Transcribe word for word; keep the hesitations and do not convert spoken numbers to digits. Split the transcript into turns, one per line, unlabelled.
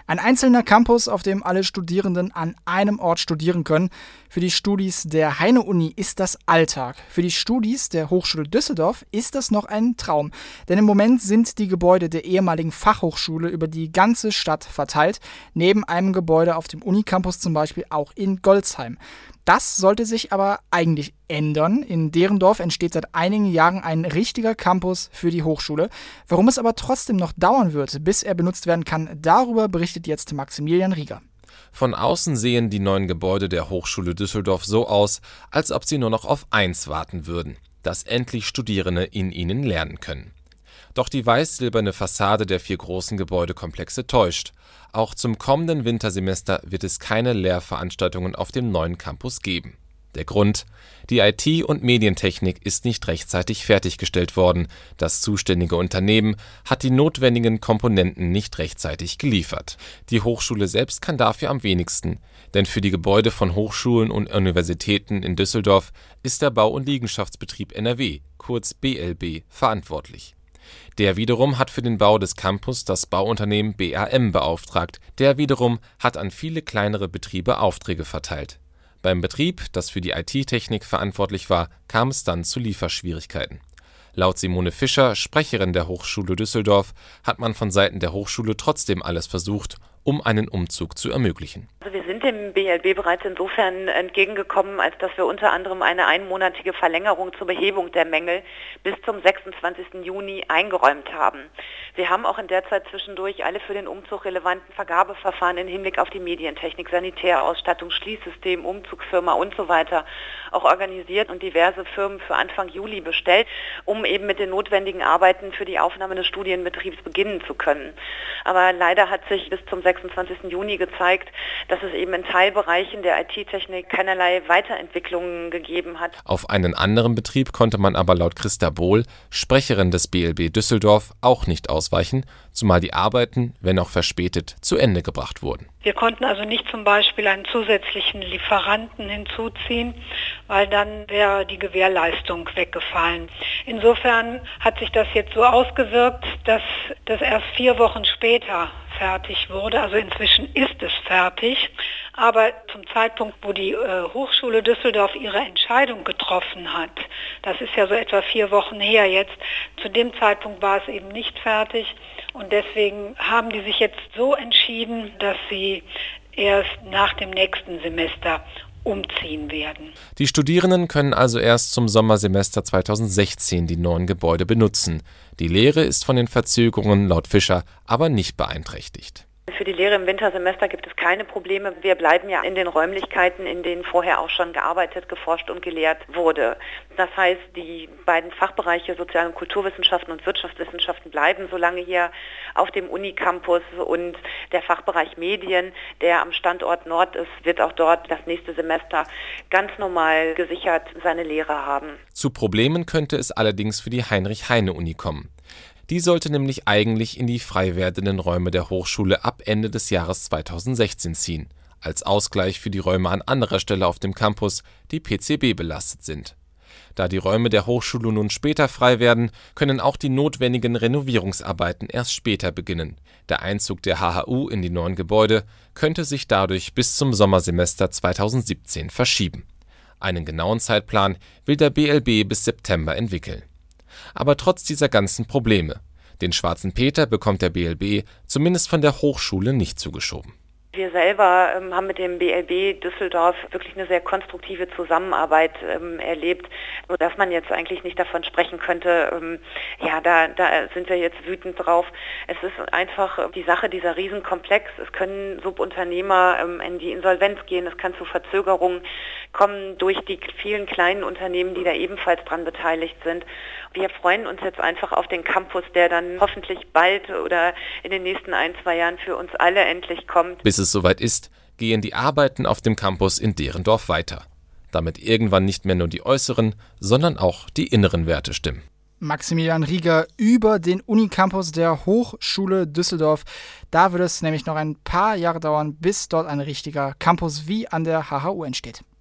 Ein einzelner Campus, auf dem alle Studierenden an einem Ort studieren können. Für die Studis der Heine-Uni ist das Alltag. Für die Studis der Hochschule Düsseldorf ist das noch ein Traum. Denn im Moment sind die Gebäude der ehemaligen Fachhochschule über die ganze Stadt verteilt. Neben einem Gebäude auf dem Unicampus zum Beispiel auch in Golzheim. Das sollte sich aber eigentlich ändern. In Derendorf entsteht seit einigen Jahren ein richtiger Campus für die Hochschule. Warum es aber trotzdem noch dauern wird, bis er benutzt werden kann, darüber berichtet jetzt Maximilian Rieger.
Von außen sehen die neuen Gebäude der Hochschule Düsseldorf so aus, als ob sie nur noch auf eins warten würden, dass endlich Studierende in ihnen lernen können. Doch die weiß-silberne Fassade der vier großen Gebäudekomplexe täuscht. Auch zum kommenden Wintersemester wird es keine Lehrveranstaltungen auf dem neuen Campus geben. Der Grund? Die I T- und Medientechnik ist nicht rechtzeitig fertiggestellt worden. Das zuständige Unternehmen hat die notwendigen Komponenten nicht rechtzeitig geliefert. Die Hochschule selbst kann dafür am wenigsten, denn für die Gebäude von Hochschulen und Universitäten in Düsseldorf ist der Bau- und Liegenschaftsbetrieb N R W, kurz B L B, verantwortlich. Der wiederum hat für den Bau des Campus das Bauunternehmen B A M beauftragt. Der wiederum hat an viele kleinere Betriebe Aufträge verteilt. Beim Betrieb, das für die I T-Technik verantwortlich war, kam es dann zu Lieferschwierigkeiten. Laut Simone Fischer, Sprecherin der Hochschule Düsseldorf, hat man von Seiten der Hochschule trotzdem alles versucht, um einen Umzug zu ermöglichen.
Also wir sind dem B L B bereits insofern entgegengekommen, als dass wir unter anderem eine einmonatige Verlängerung zur Behebung der Mängel bis zum sechsundzwanzigsten Juni eingeräumt haben. Wir haben auch in der Zeit zwischendurch alle für den Umzug relevanten Vergabeverfahren im Hinblick auf die Medientechnik, Sanitärausstattung, Schließsystem, Umzugsfirma und so weiter auch organisiert und diverse Firmen für Anfang Juli bestellt, um eben mit den notwendigen Arbeiten für die Aufnahme des Studienbetriebs beginnen zu können. Aber leider hat sich bis zum sechsundzwanzigsten Juni gezeigt, dass es eben in Teilbereichen der I T-Technik keinerlei Weiterentwicklungen gegeben hat.
Auf einen anderen Betrieb konnte man aber laut Christa Bohl, Sprecherin des B L B Düsseldorf, auch nicht ausweichen, zumal die Arbeiten, wenn auch verspätet, zu Ende gebracht wurden.
Wir konnten also nicht zum Beispiel einen zusätzlichen Lieferanten hinzuziehen, weil dann wäre die Gewährleistung weggefallen. Insofern hat sich das jetzt so ausgewirkt, dass das erst vier Wochen später fertig wurde. Also inzwischen ist es fertig. Aber zum Zeitpunkt, wo die äh, Hochschule Düsseldorf ihre Entscheidung getroffen hat, das ist ja so etwa vier Wochen her jetzt, zu dem Zeitpunkt war es eben nicht fertig. Und deswegen haben die sich jetzt so entschieden, dass sie erst nach dem nächsten Semester umziehen werden.
Die Studierenden können also erst zum Sommersemester zweitausendsechzehn die neuen Gebäude benutzen. Die Lehre ist von den Verzögerungen laut Fischer aber nicht beeinträchtigt.
Für die Lehre im Wintersemester gibt es keine Probleme. Wir bleiben ja in den Räumlichkeiten, in denen vorher auch schon gearbeitet, geforscht und gelehrt wurde. Das heißt, die beiden Fachbereiche Sozial- und Kulturwissenschaften und Wirtschaftswissenschaften bleiben so lange hier auf dem Unicampus und der Fachbereich Medien, der am Standort Nord ist, wird auch dort das nächste Semester ganz normal gesichert seine Lehre haben.
Zu Problemen könnte es allerdings für die Heinrich-Heine-Uni kommen. Die sollte nämlich eigentlich in die frei werdenden Räume der Hochschule ab Ende des Jahres zweitausendsechzehn ziehen, als Ausgleich für die Räume an anderer Stelle auf dem Campus, die P C B belastet sind. Da die Räume der Hochschule nun später frei werden, können auch die notwendigen Renovierungsarbeiten erst später beginnen. Der Einzug der H H U in die neuen Gebäude könnte sich dadurch bis zum Sommersemester zweitausendsiebzehn verschieben. Einen genauen Zeitplan will der B L B bis September entwickeln. Aber trotz dieser ganzen Probleme, den Schwarzen Peter bekommt der B L B zumindest von der Hochschule nicht zugeschoben.
Wir selber ähm, haben mit dem B L B Düsseldorf wirklich eine sehr konstruktive Zusammenarbeit ähm, erlebt, sodass man jetzt eigentlich nicht davon sprechen könnte, ähm, ja, da, da sind wir jetzt wütend drauf. Es ist einfach die Sache dieser Riesenkomplex. Es können Subunternehmer ähm, in die Insolvenz gehen, es kann zu Verzögerungen kommen durch die vielen kleinen Unternehmen, die da ebenfalls dran beteiligt sind. Wir freuen uns jetzt einfach auf den Campus, der dann hoffentlich bald oder in den nächsten ein, zwei Jahren für uns alle endlich kommt.
Bis es soweit ist, gehen die Arbeiten auf dem Campus in Derendorf weiter. Damit irgendwann nicht mehr nur die äußeren, sondern auch die inneren Werte stimmen.
Maximilian Rieger über den Unicampus der Hochschule Düsseldorf. Da wird es nämlich noch ein paar Jahre dauern, bis dort ein richtiger Campus wie an der H H U entsteht.